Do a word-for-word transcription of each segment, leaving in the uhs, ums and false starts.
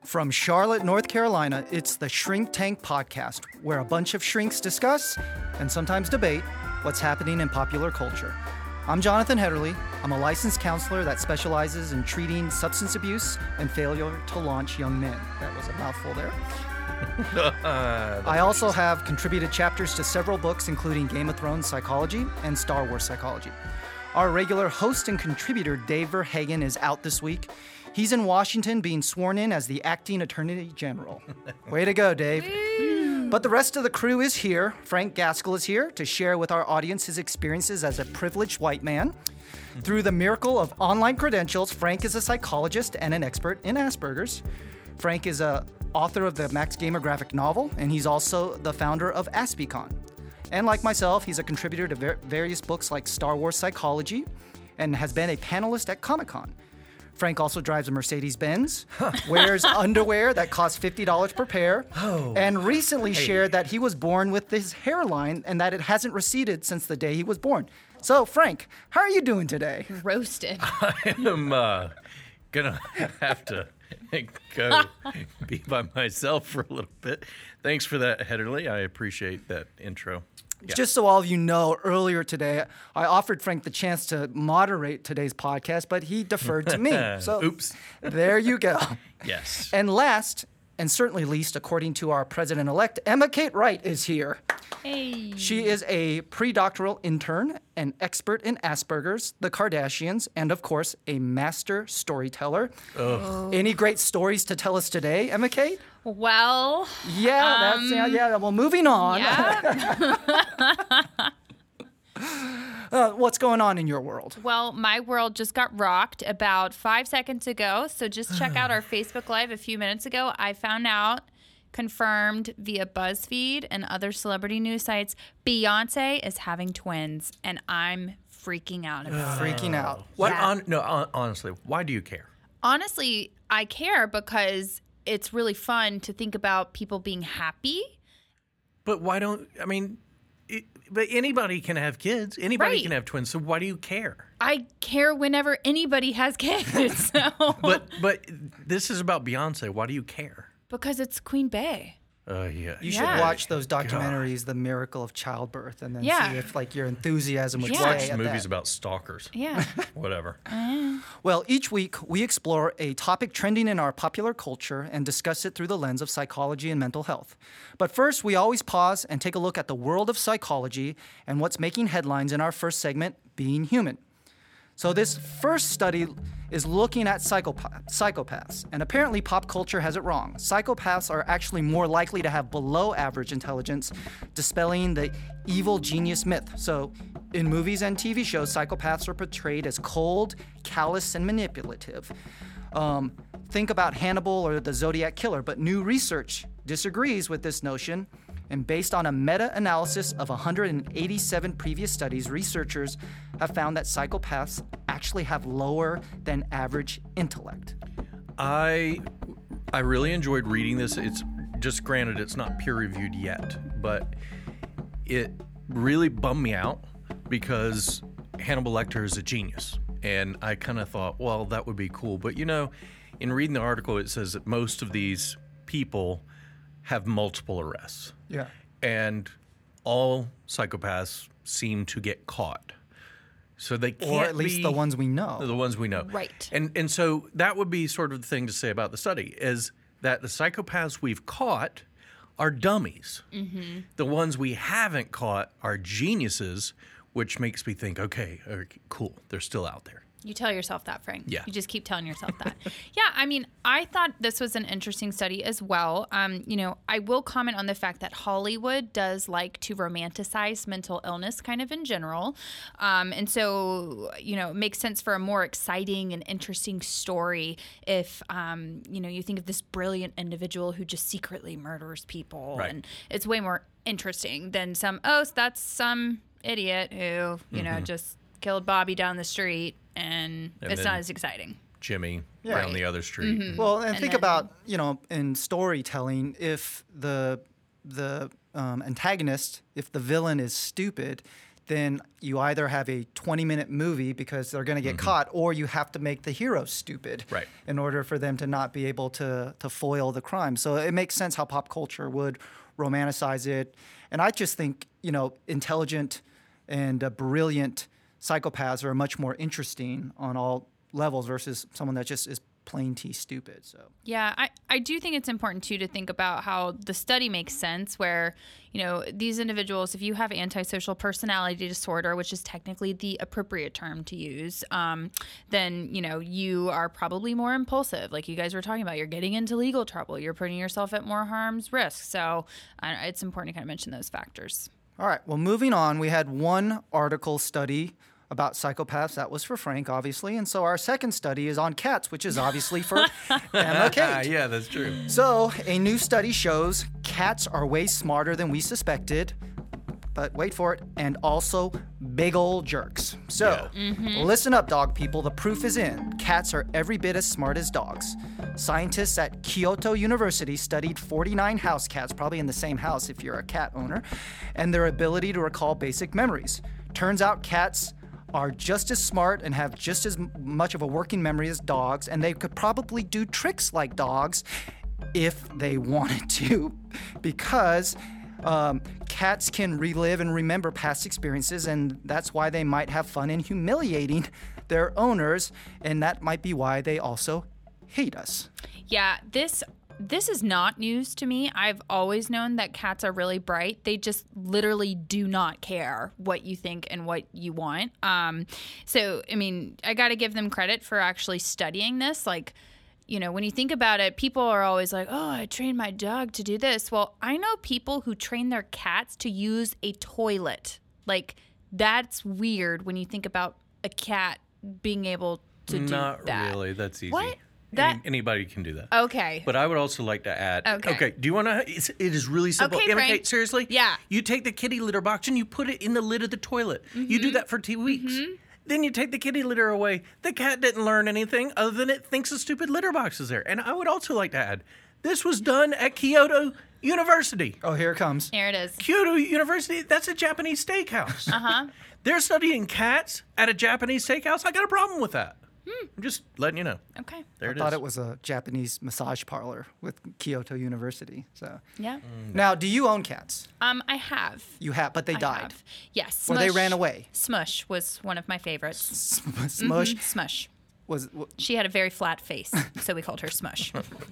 From Charlotte, North Carolina, it's the Shrink Tank Podcast, where a bunch of shrinks discuss, and sometimes debate, what's happening in popular culture. I'm Jonathan Hederle. I'm a licensed counselor that specializes in treating substance abuse and failure to launch young men. That was a mouthful there. I also have contributed chapters to several books, including Game of Thrones Psychology and Star Wars Psychology. Our regular host and contributor, Dave Verhagen, is out this week. He's in Washington being sworn in as the acting Attorney General. Way to go, Dave. But the rest of the crew is here. Frank Gaskell is here to share with our audience his experiences as a privileged white man. Through the miracle of online credentials, Frank is a psychologist and an expert in Asperger's. Frank is a author of the Max Gamer graphic novel, and he's also the founder of AspieCon. And like myself, he's a contributor to ver- various books like Star Wars Psychology and has been a panelist at Comic-Con. Frank also drives a Mercedes-Benz, wears underwear that costs fifty dollars per pair, oh. and recently hey. shared that he was born with this hairline and that it hasn't receded since the day he was born. So, Frank, how are you doing today? Roasted. I am uh, gonna have to go be by myself for a little bit. Thanks for that, Hederle. I appreciate that intro. Yeah. Just so all of you know, earlier today, I offered Frank the chance to moderate today's podcast, but he deferred to me. So, oops. There you go. Yes. And last, and certainly least, according to our president-elect, Emma Kate Wright is here. Hey. She is a pre-doctoral intern, an expert in Asperger's, the Kardashians, and of course, a master storyteller. Oh. Any great stories to tell us today, Emma Kate? Well, yeah, um, that's yeah, yeah. Well, moving on. Yeah. uh, what's going on in your world? Well, my world just got rocked about five seconds ago. So just check out our Facebook Live a few minutes ago. I found out, confirmed via BuzzFeed and other celebrity news sites, Beyonce is having twins, and I'm freaking out about it. Freaking out. What? Yeah. On, no, on, honestly, why do you care? Honestly, I care because it's really fun to think about people being happy. But why don't, I mean, it, but anybody can have kids. Anybody Right. can have twins. So why do you care? I care whenever anybody has kids. So. But but this is about Beyonce. Why do you care? Because it's Queen Bey. Uh, yeah. You Yeah. should watch those documentaries, The Miracle of Childbirth, and then Yeah. see if like your enthusiasm would Yeah. stay Watch at movies that. about stalkers. Yeah. Whatever. Well, each week we explore a topic trending in our popular culture and discuss it through the lens of psychology and mental health. But first, we always pause and take a look at the world of psychology and what's making headlines in our first segment, Being Human. So this first study is looking at psychopath, psychopaths, and apparently pop culture has it wrong. Psychopaths are actually more likely to have below average intelligence, dispelling the evil genius myth. So in movies and T V shows, psychopaths are portrayed as cold, callous, and manipulative. Um, think about Hannibal or the Zodiac Killer, but new research disagrees with this notion. And based on a meta-analysis of one hundred eighty-seven previous studies, researchers have found that psychopaths actually have lower than average intellect. I I really enjoyed reading this. It's just granted it's not peer reviewed yet, but it really bummed me out because Hannibal Lecter is a genius. And I kind of thought, well, that would be cool. But you know, in reading the article, it says that most of these people have multiple arrests. Yeah. And all psychopaths seem to get caught. So they can't Or at least be the ones we know. the ones we know. Right. And and so that would be sort of the thing to say about the study is that the psychopaths we've caught are dummies. Mm-hmm. The ones we haven't caught are geniuses, which makes me think, okay, okay, cool, they're still out there. You tell yourself that, Frank. Yeah. You just keep telling yourself that. Yeah, I mean, I thought this was an interesting study as well. Um, you know, I will comment on the fact that Hollywood does like to romanticize mental illness kind of in general. Um, and so, you know, it makes sense for a more exciting and interesting story if, um, you know, you think of this brilliant individual who just secretly murders people. Right. And it's way more interesting than some, oh, that's some idiot who, you Mm-hmm. know, just killed Bobby down the street. And, And it's then- not as exciting. Jimmy Yeah. down the other street. Mm-hmm. Well, and, And think then- about, you know, in storytelling, if the the um, antagonist, if the villain is stupid, then you either have a twenty-minute movie because they're going to get mm-hmm. caught, or you have to make the hero stupid right. in order for them to not be able to to foil the crime. So it makes sense how pop culture would romanticize it. And I just think, you know, intelligent and uh, brilliant psychopaths are much more interesting on all levels versus someone that just is plain tea stupid. So yeah, I, I do think it's important too to think about how the study makes sense where, you know, these individuals, if you have antisocial personality disorder, which is technically the appropriate term to use, um, then, you know, you are probably more impulsive. Like you guys were talking about, you're getting into legal trouble. You're putting yourself at more harm's risk. So uh, it's important to kind of mention those factors. All right. Well, moving on, we had one article study about psychopaths. That was for Frank, obviously. And so our second study is on cats, which is obviously for Emma Kate. Yeah, that's true. So a new study shows cats are way smarter than we suspected, but wait for it, and also big old jerks. So yeah. mm-hmm. listen up, dog people. The proof is in. Cats are every bit as smart as dogs. Scientists at Kyoto University studied forty-nine house cats, probably in the same house if you're a cat owner, and their ability to recall basic memories. Turns out cats are just as smart and have just as much of a working memory as dogs, and they could probably do tricks like dogs if they wanted to, because um, cats can relive and remember past experiences, and that's why they might have fun in humiliating their owners, and that might be why they also hate us. Yeah, this This is not news to me. I've always known that cats are really bright. They just literally do not care what you think and what you want. Um, so, I mean, I got to give them credit for actually studying this. Like, you know, when you think about it, people are always like, oh, I trained my dog to do this. Well, I know people who train their cats to use a toilet. Like, that's weird when you think about a cat being able to do Not that. Not really. That's easy. What? That, Any, anybody can do that. Okay. But I would also like to add. Okay. Okay. Do you want to? It is really simple. Okay, Emma Frank. Kate, seriously? Yeah. You take the kitty litter box and you put it in the lid of the toilet. Mm-hmm. You do that for two weeks. Mm-hmm. Then you take the kitty litter away. The cat didn't learn anything other than it thinks a stupid litter box is there. And I would also like to add, this was done at Kyoto University. Oh, here it comes. Here it is. Kyoto University, that's a Japanese steakhouse. Uh-huh. They're studying cats at a Japanese steakhouse. I got a problem with that. Hmm. I'm just letting you know. Okay. There I it thought is. it was a Japanese massage parlor with Kyoto University. So Yeah. Mm. now, do you own cats? Um, I have. You have, but they I died. have. Yes. Or they Smush- ran away. Smush was one of my favorites. Smush Mhm, Smush. was. w- She had a very flat face, so we called her Smush.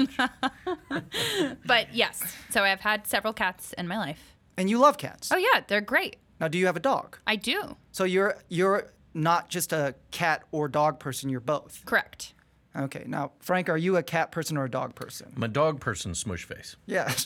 But yes, so I've had several cats in my life. And you love cats. Oh yeah, they're great. Now, do you have a dog? I do. So you're you're not just a cat or dog person. You're both. Correct. Okay. Now, Frank, are you a cat person or a dog person? I'm a dog person, smush face. Yes.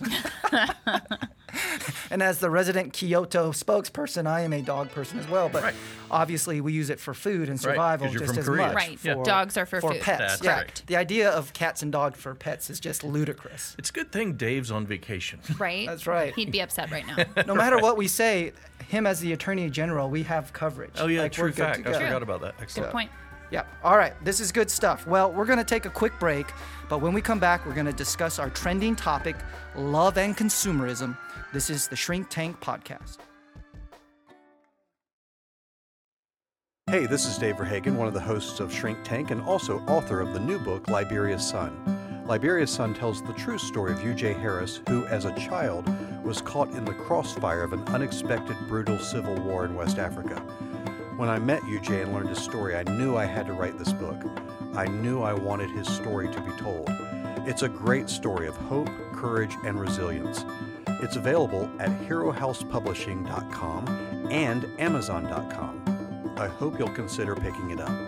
And as the resident Kyoto spokesperson, I am a dog person as well. But Right. obviously, we use it for food and Right, survival 'cause you're just from as Korea. much. Right. For, Dogs are for food. pets. That's yeah. right. The idea of cats and dogs for pets is just ludicrous. It's a good thing Dave's on vacation. Right. That's right. He'd be upset right now. No matter what we say, him as the Attorney General, we have coverage. Oh, yeah, Like, true we're good fact. to I go. forgot about that. Excellent. Good point. Yeah. All right. This is good stuff. Well, we're going to take a quick break, but when we come back, we're going to discuss our trending topic, love and consumerism. This is the Shrink Tank Podcast. Hey, this is Dave Verhagen, one of the hosts of Shrink Tank and also author of the new book, Liberia's Son. Liberia's Son tells the true story of U J Harris, who, as a child, was caught in the crossfire of an unexpected, brutal civil war in West Africa. When I met U J and learned his story, I knew I had to write this book. I knew I wanted his story to be told. It's a great story of hope, courage, and resilience. It's available at hero house publishing dot com and amazon dot com. I hope you'll consider picking it up.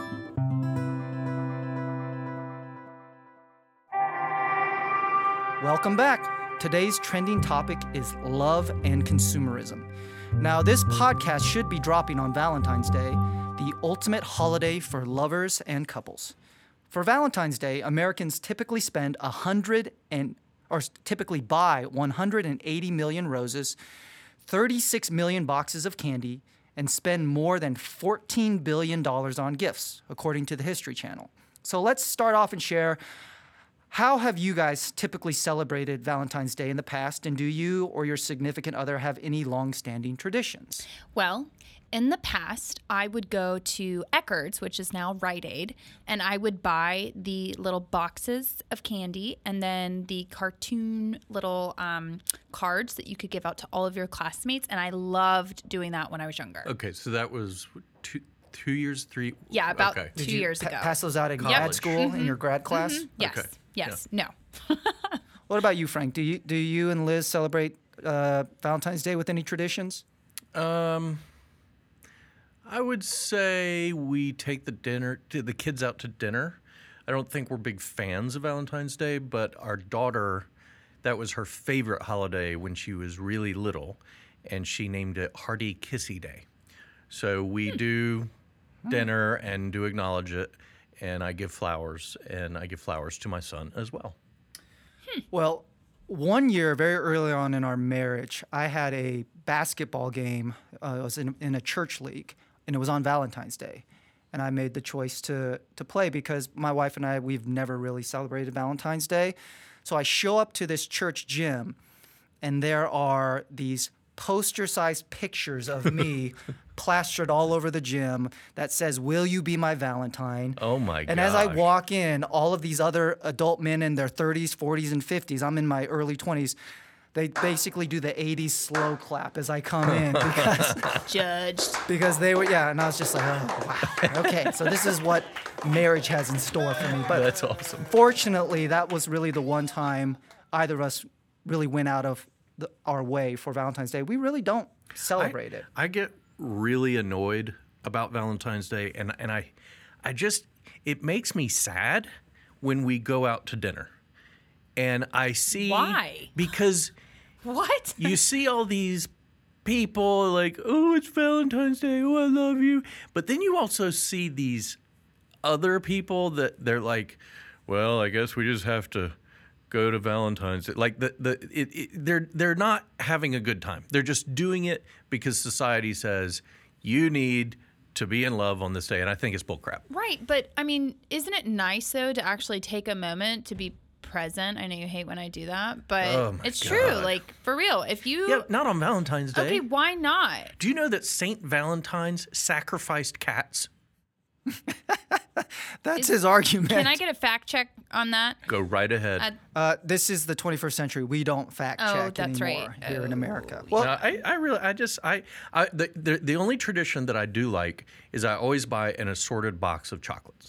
Welcome back. Today's trending topic is love and consumerism. Now, this podcast should be dropping on Valentine's Day, the ultimate holiday for lovers and couples. For Valentine's Day, Americans typically spend a hundred and or typically buy one hundred eighty million roses, thirty-six million boxes of candy, and spend more than fourteen billion dollars on gifts, according to the History Channel. So let's start off and share how have you guys typically celebrated Valentine's Day in the past, and do you or your significant other have any long-standing traditions? Well, in the past, I would go to Eckerd's, which is now Rite Aid, and I would buy the little boxes of candy and then the cartoon little um, cards that you could give out to all of your classmates, and I loved doing that when I was younger. Okay, so that was two, two years, three. Yeah, about okay. two Did you years pa- ago. pass those out in College. grad school in your grad class? Yes, Okay. yes, no. What about you, Frank? Do you do you and Liz celebrate uh, Valentine's Day with any traditions? Um, I would say we take the dinner to the kids out to dinner. I don't think we're big fans of Valentine's Day, but our daughter, that was her favorite holiday when she was really little, and she named it Hearty Kissy Day. So we do dinner and do acknowledge it, and I give flowers, and I give flowers to my son as well. Well, one year, very early on in our marriage, I had a basketball game. Uh, it was in, in a church league, and it was on Valentine's Day. And I made the choice to to play because my wife and I, we've never really celebrated Valentine's Day. So I show up to this church gym, and there are these poster-sized pictures of me plastered all over the gym that says, "Will you be my Valentine?" Oh, my And as I gosh. walk in, all of these other adult men in their thirties, forties, and fifties, I'm in my early twenties, they basically do the eighties slow clap as I come in because Judged. because they were, yeah, and I was just like, oh, wow. Okay, so this is what marriage has in store for me. But That's awesome. fortunately, that was really the one time either of us really went out of the, our way for Valentine's Day. We really don't celebrate it. I get really annoyed about Valentine's Day, and and I, I just it makes me sad when we go out to dinner, and I see Why? because What? you see all these people like, oh, it's Valentine's Day, oh, I love you, but then you also see these other people that they're like, well, I guess we just have to go to Valentine's Day. Like the the it, it, they're they're not having a good time. They're just doing it because society says you need to be in love on this day, and I think it's bullcrap. Right, but I mean, isn't it nice though to actually take a moment to be present? I know you hate when I do that, but Oh, my it's true. God. Like for real, if you Yeah, not on Valentine's Day. okay, why not? Do you know that Saint Valentine's sacrificed cats? That's his argument. Can I get a fact check on that? Go right ahead. Uh, Uh, this is the twenty-first century. We don't fact Oh, check that's anymore right. here in Oh, America. Well, No, I, I really, I just, I, I the, the the only tradition that I do like is I always buy an assorted box of chocolates.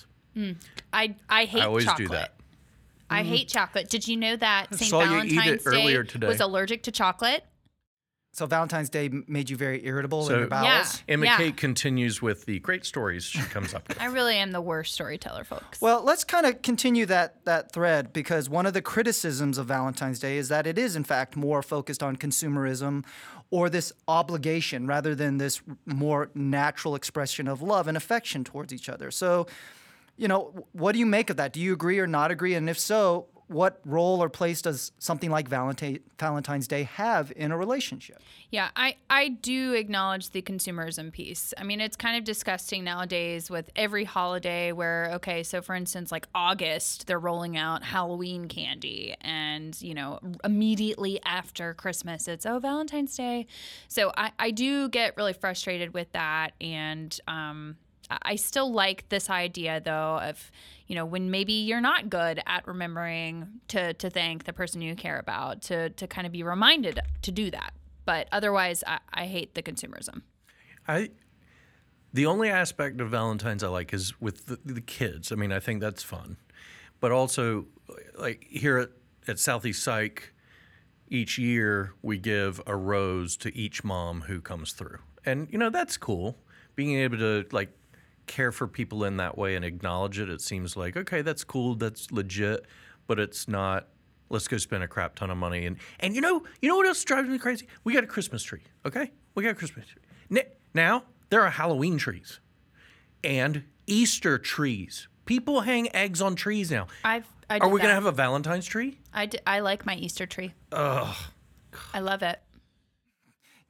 I I hate I always chocolate. do that. I hate chocolate. Did you know that Saint saw you eat it Valentine's Day earlier today. was allergic to chocolate? so Valentine's Day m- made you very irritable So- in your bowels. Yeah. Emma Yeah. Kate continues with the great stories she comes up with. I really am the worst storyteller, folks. Well, let's kind of continue that that thread because one of the criticisms of Valentine's Day is that it is in fact more focused on consumerism or this obligation rather than this more natural expression of love and affection towards each other. So, you know, w- what do you make of that? Do you agree or not agree? And if so, what role or place does something like Valentine, Valentine's Day have in a relationship? Yeah, I, I do acknowledge the consumerism piece. I mean, it's kind of disgusting nowadays with every holiday where, okay, so for instance, like August, they're rolling out Halloween candy. And, you know, immediately after Christmas, it's, oh, Valentine's Day. So I, I do get really frustrated with that. And um, I I still like this idea, though, of, you know, when maybe you're not good at remembering to, to thank the person you care about, to, to kind of be reminded to do that. But otherwise, I, I hate the consumerism. I, the only aspect of Valentine's I like is with the, the kids. I mean, I think that's fun, but also, like here at, at Southeast Psych, each year we give a rose to each mom who comes through, and you know that's cool. Being able to like care for people in that way and acknowledge it, it seems like, okay, that's cool, that's legit, but it's not, let's go spend a crap ton of money. And and you know, you know what else drives me crazy? We got a Christmas tree, okay? We got a Christmas tree. N- Now, there are Halloween trees and Easter trees. People hang eggs on trees now. I've, I Are do we going to that. have a Valentine's tree? I, d- I like my Easter tree. Ugh. I love it.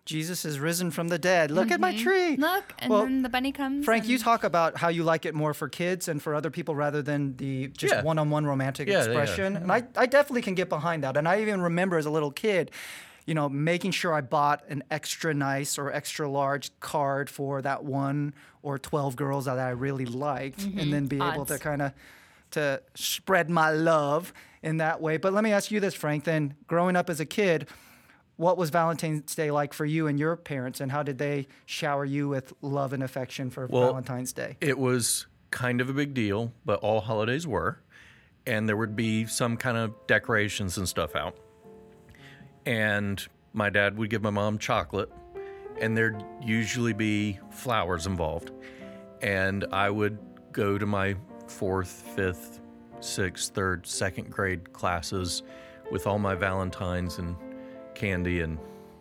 Jesus is risen from the dead. Look at my tree. Look, and Well, then the bunny comes. Frank, and- you talk about how you like it more for kids and for other people rather than the just Yeah. one-on-one romantic Yeah, yeah, yeah. expression. And I, I definitely can get behind that. And I even remember as a little kid, you know, making sure I bought an extra nice or extra large card for that one or twelve girls that I really liked, and then be able Odds. to kind of to spread my love in that way. But let me ask you this, Frank, then growing up as a kid, what was Valentine's Day like for you and your parents, and how did they shower you with love and affection for Well, Valentine's Day? It was kind of a big deal, but all holidays were. And there would be some kind of decorations and stuff out. And my dad would give my mom chocolate, and there'd usually be flowers involved. And I would go to my fourth, fifth, sixth, third, second grade classes with all my Valentines and candy and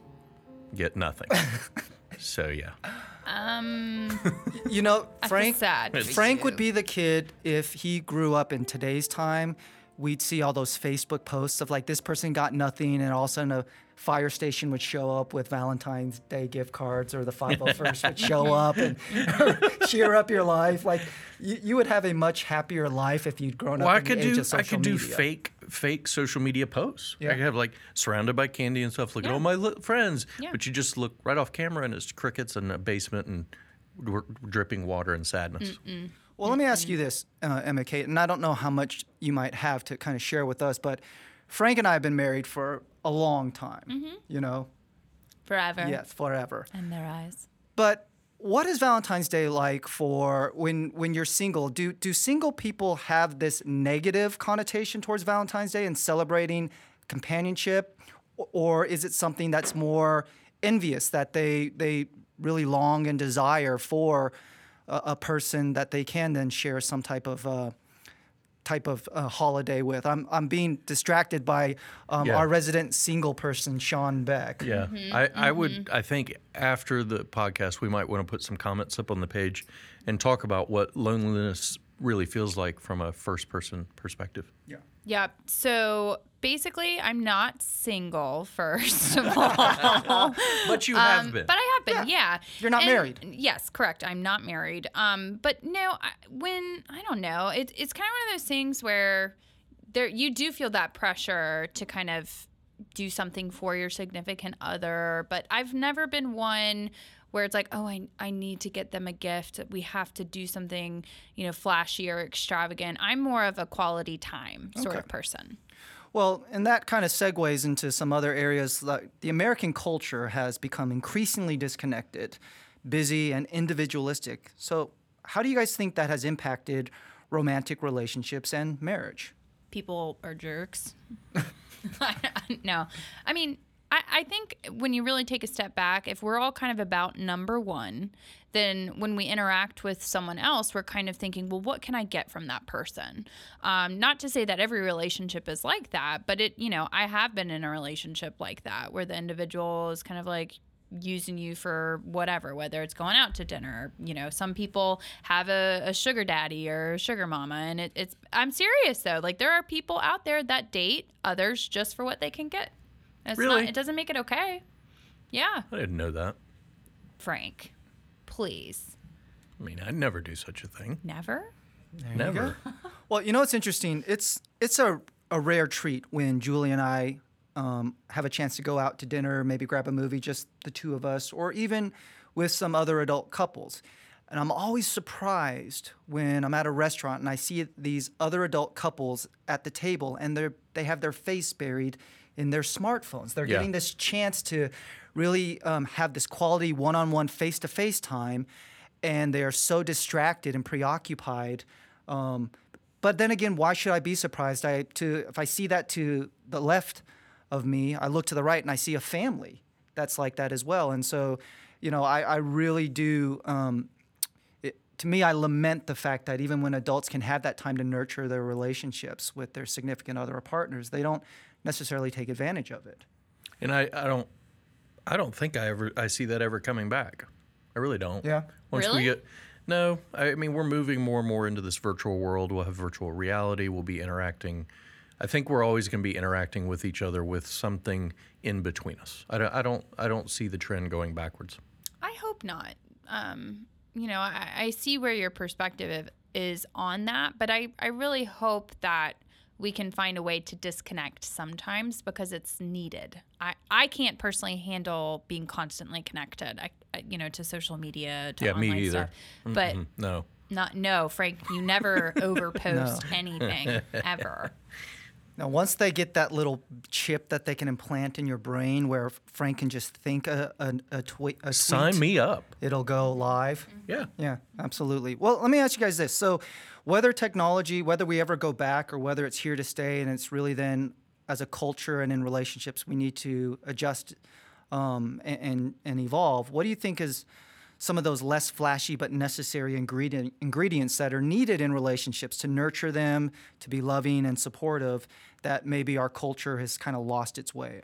get nothing. So, yeah. Um, You know, I feel Frank, sad for Frank would you. be the kid if he grew up in today's time. We'd see all those Facebook posts of like this person got nothing, and all of a sudden a fire station would show up with Valentine's Day gift cards, or the five oh first would show up and cheer up your life. Like you, you would have a much happier life if you'd grown Well, up I in could the age do of social I could do media. fake fake social media posts. Yeah. I could have like surrounded by candy and stuff. Look at Yeah. all my li- friends, Yeah. but you just look right off camera and it's crickets and a basement and dr- dripping water and sadness. Well, let me ask you this, uh, Emma Kate, and I don't know how much you might have to kind of share with us, but Frank and I have been married for a long time. You know, forever. yes, forever. And their eyes. But what is Valentine's Day like for when when you're single? Do do single people have this negative connotation towards Valentine's Day and celebrating companionship, O- or is it something that's more envious that they they really long and desire for a, a person that they can then share some type of uh, type of uh, holiday with? I'm I'm being distracted by um, Yeah. our resident single person, Sean Beck. Yeah, I, I would. I think after the podcast, we might want to put some comments up on the page and talk about what loneliness really feels like from a first-person perspective. Yeah. Yeah. So basically, I'm not single, first of all. But you have Um, been. But I have been, yeah. You're not And- married. Yes, correct. I'm not married. Um, but no, I, when I don't know, it, it's kind of one of those things where there you do feel that pressure to kind of do something for your significant other. But I've never been one where it's like, oh, I, I need to get them a gift. We have to do something, you know, flashy or extravagant. I'm more of a quality time sort Okay. of person. Well, and that kind of segues into some other areas. Like the American culture has become increasingly disconnected, busy, and individualistic. So, how do you guys think that has impacted romantic relationships and marriage? People are jerks. No, I mean, I, I think when you really take a step back, if we're all kind of about number one, then when we interact with someone else, we're kind of thinking, well, what can I get from that person? Um, not to say that every relationship is like that, but it, you know, I have been in a relationship like that where the individual is kind of like using you for whatever, whether it's going out to dinner. You know, some people have a, a sugar daddy or a sugar mama, and it, it's, I'm serious though. Like there are people out there that date others just for what they can get. It's Really? not, it doesn't make it okay. Yeah. I didn't know that. Frank, please. I mean, I'd never do such a thing. Never? Never. Well, you know what's interesting? It's it's a, a rare treat when Julie and I um, have a chance to go out to dinner, maybe grab a movie, just the two of us, or even with some other adult couples. And I'm always surprised when I'm at a restaurant and I see these other adult couples at the table and they're they have their face buried in their smartphones. They're Yeah. getting this chance to really um, have this quality one-on-one, face-to-face time, and they are so distracted and preoccupied. Um, but then again, why should I be surprised? I to if I see that to the left of me, I look to the right and I see a family that's like that as well. And so, you know, I, I really do. Um, it, to me, I lament the fact that even when adults can have that time to nurture their relationships with their significant other or partners, they don't necessarily take advantage of it. And I, I don't I don't think I ever I see that ever coming back. I really don't. Yeah. Once Really? we get No, I mean we're moving more and more into this virtual world. We'll have virtual reality. We'll be interacting I think we're always going to be interacting with each other with something in between us. I don't, I don't, I don't see the trend going backwards. I hope not. Um, you know, I, I see where your perspective is on that, but I, I really hope that we can find a way to disconnect sometimes because it's needed. I, I can't personally handle being constantly connected, I, I, you know, to social media, to Yeah, online me either. stuff. But Mm-mm, no. not, no, Frank, you never overpost No. anything ever. Now, once they get that little chip that they can implant in your brain where Frank can just think a, a, a, twi- a tweet, Sign me up. it'll go live. Yeah. Yeah, absolutely. Well, let me ask you guys this. So whether technology, whether we ever go back or whether it's here to stay and it's really then as a culture and in relationships, we need to adjust um, and, and, and evolve. What do you think is some of those less flashy but necessary ingredient, ingredients that are needed in relationships to nurture them, to be loving and supportive, that maybe our culture has kind of lost its way?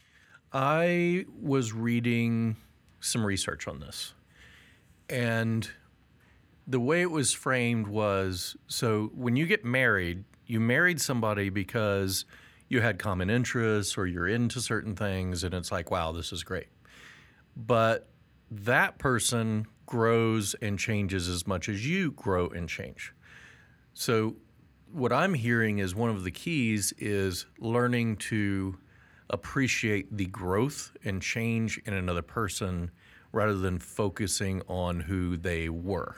I was reading some research on this, and the way it was framed was, so when you get married, you married somebody because you had common interests or you're into certain things, and it's like, wow, this is great. But that person grows and changes as much as you grow and change. So what I'm hearing is one of the keys is learning to appreciate the growth and change in another person rather than focusing on who they were.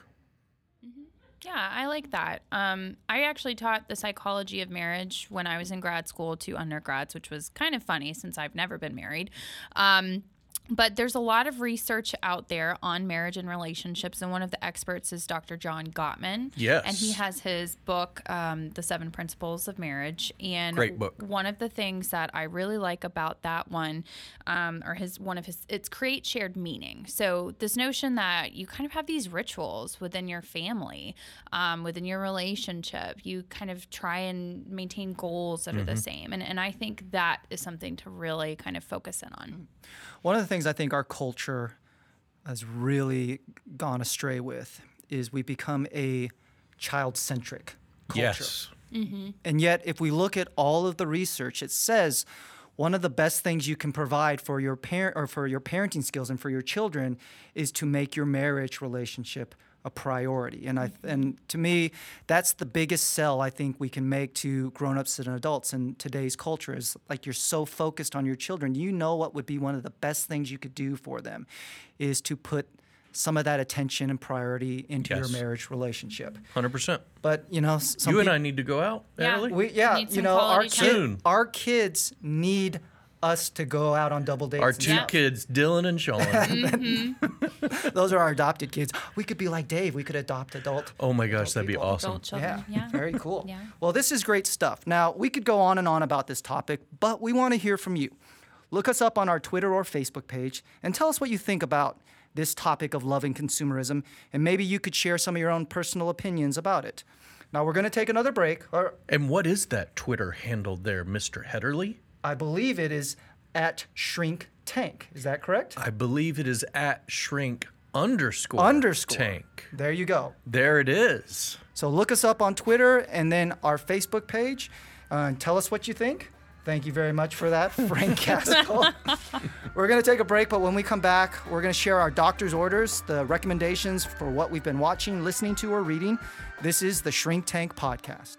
Yeah, I like that. Um, I actually taught the psychology of marriage when I was in grad school to undergrads, which was kind of funny since I've never been married. Um, But there's a lot of research out there on marriage and relationships, and one of the experts is Doctor John Gottman. Yes. And he has his book, um, The Seven Principles of Marriage. And Great book. One of the things that I really like about that one, um, or his one of his, it's create shared meaning. So this notion that you kind of have these rituals within your family, um, within your relationship, you kind of try and maintain goals that are the same. And, and I think that is something to really kind of focus in on. One of the things I think our culture has really gone astray with is we become a child-centric culture. Yes. And yet, if we look at all of the research, it says one of the best things you can provide for your parent or for your parenting skills and for your children is to make your marriage relationship a priority. And I and to me, that's the biggest sell I think we can make to grown-ups and adults in today's culture is like you're so focused on your children. You know what would be one of the best things you could do for them is to put some of that attention and priority into Yes. your marriage relationship. one hundred percent. But, you know, s- some You and peop- I need to go out, Yeah. Natalie. we, yeah, Need you some know, our, quality kid, time. our kids need us to go out on double dates. Our and two stuff. kids, Dylan and Sean. Those are our adopted kids. We could be like Dave. We could adopt adult. Oh my gosh, that'd be people. awesome. Adult children. Yeah, Yeah. very cool. Yeah. Well, this is great stuff. Now, we could go on and on about this topic, but we want to hear from you. Look us up on our Twitter or Facebook page and tell us what you think about this topic of loving consumerism, and maybe you could share some of your own personal opinions about it. Now, we're going to take another break. Or And what is that Twitter handle there, Mister Hedderly? I believe it is at Shrink Tank. Is that correct? I believe it is at shrink underscore Underscore. tank. There you go. There it is. So look us up on Twitter and then our Facebook page uh, and tell us what you think. Thank you very much for that, Frank Castle. We're going to take a break, but when we come back, we're going to share our doctor's orders, the recommendations for what we've been watching, listening to, or reading. This is the Shrink Tank Podcast.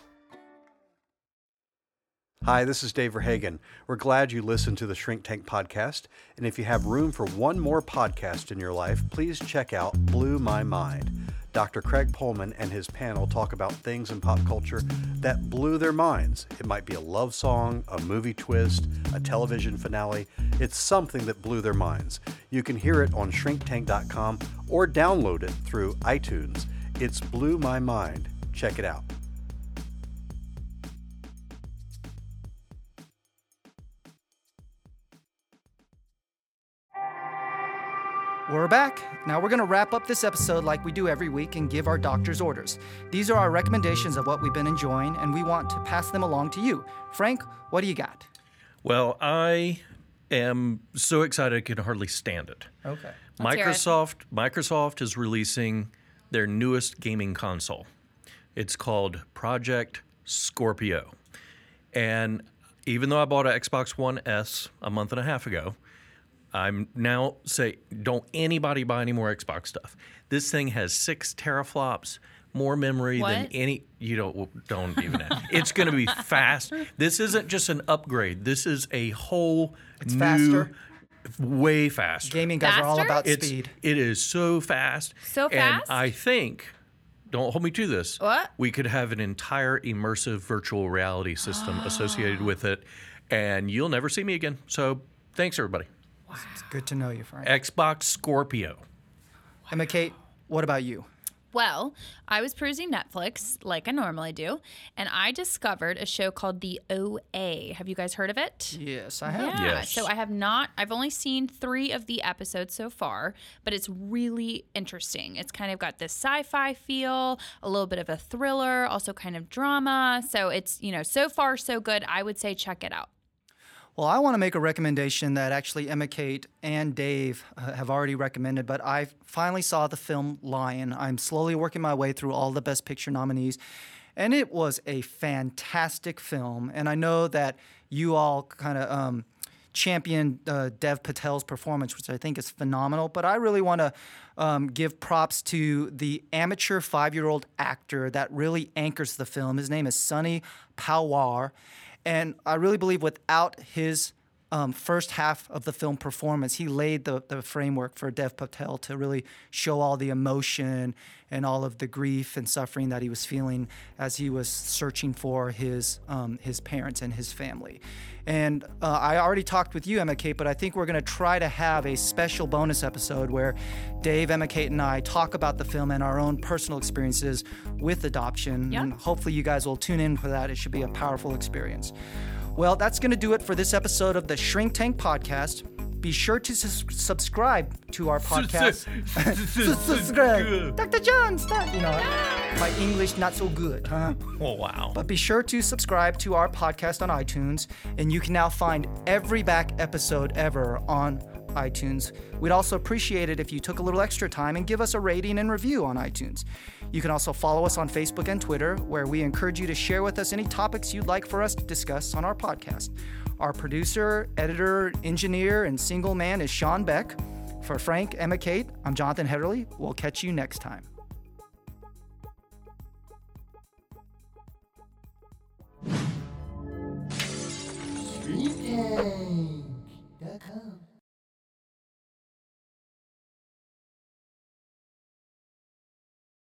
Hi, this is Dave Verhagen. We're glad you listened to the Shrink Tank podcast. And if you have room for one more podcast in your life, please check out Blew My Mind. Doctor Craig Pullman and his panel talk about things in pop culture that blew their minds. It might be a love song, a movie twist, a television finale. It's something that blew their minds. You can hear it on shrink tank dot com or download it through iTunes. It's Blew My Mind. Check it out. We're back. Now we're going to wrap up this episode like we do every week and give our doctor's orders. These are our recommendations of what we've been enjoying, and we want to pass them along to you. Frank, what do you got? Well, I am so excited I can hardly stand it. Okay. Let's hear it. Microsoft Microsoft is releasing their newest gaming console. It's called Project Scorpio. And even though I bought an Xbox One S a month and a half ago, I'm now say, don't anybody buy any more Xbox stuff. This thing has six teraflops, more memory What? than any. You don't don't even. Ask. It's going to be fast. This isn't just an upgrade. This is a whole It's new, faster. way faster. Gaming guys are all Faster? about It's speed. it is so fast. So and fast? I think. Don't hold me to this. What? We could have an entire immersive virtual reality system associated with it, and you'll never see me again. So thanks, everybody. It's good to know you, Frank. Xbox Scorpio. Emma Kate, what about you? Well, I was perusing Netflix like I normally do, and I discovered a show called The O A. Have you guys heard of it? Yes, I have. Yeah. Yes. So I have not, I've only seen three of the episodes so far, but it's really interesting. It's kind of got this sci fi feel, a little bit of a thriller, also kind of drama. So it's, you know, so far so good. I would say check it out. Well, I want to make a recommendation that actually Emma Kate and Dave uh, have already recommended, but I finally saw the film Lion. I'm slowly working my way through all the Best Picture nominees, and it was a fantastic film. And I know that you all kind of um, championed uh, Dev Patel's performance, which I think is phenomenal, but I really want to um, give props to the amateur five-year-old actor that really anchors the film. His name is Sunny Pawar. And I really believe without his um, first half of the film performance, he laid the, the framework for Dev Patel to really show all the emotion and all of the grief and suffering that he was feeling as he was searching for his um, his parents and his family. And uh, I already talked with you, Emma Kate, but I think we're going to try to have a special bonus episode where Dave, Emma Kate, and I talk about the film and our own personal experiences with adoption. Yeah. And hopefully you guys will tune in for that. It should be a powerful experience. Well, that's going to do it for this episode of the Shrink Tank Podcast. Be sure to sus- subscribe to our podcast. Subscribe. Doctor John, stop. You know, my English not so good, huh? Oh, wow. But be sure to subscribe to our podcast on iTunes, and you can now find every back episode ever on iTunes. We'd also appreciate it if you took a little extra time and give us a rating and review on iTunes. You can also follow us on Facebook and Twitter, where we encourage you to share with us any topics you'd like for us to discuss on our podcast. Our producer, editor, engineer, and single man is Sean Beck. For Frank, Emma Kate, I'm Jonathan Hedderly. We'll catch you next time. Shrink Tank.